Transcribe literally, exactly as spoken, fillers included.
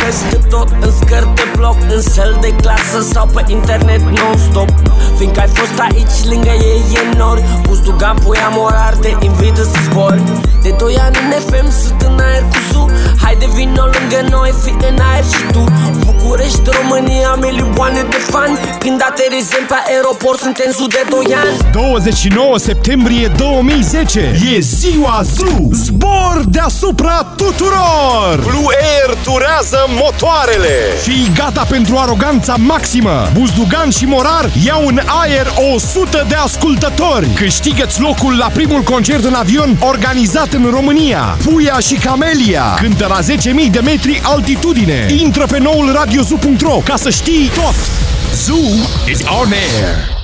peste tot, în scări de bloc, în săl de clasă sau pe internet non-stop. Fiindcă ai fost aici lângă ei e nori. Buzdugan, Puia, Morar, te invită să zbori. De doi ani în F M sunt în aer cu Su. Haide vino lângă noi, fi în aer și tu. București, România, milioane de fani. Când aterizăm pe aeroport suntem sudetoiani. douăzeci și nouă septembrie două mii zece e ziua Zoo. Zbor deasupra tuturor. Blue Air turează motoarele. Fii gata pentru aroganța maximă. Buzdugan și Morar iau în aer o sută de ascultători. Câștigă-ți locul la primul concert în avion organizat în România. Puia și Camelia cântă la zece mii de metri altitudine. Intră pe noul radio zoo punct ro ca să știi tot. Zoo is on air.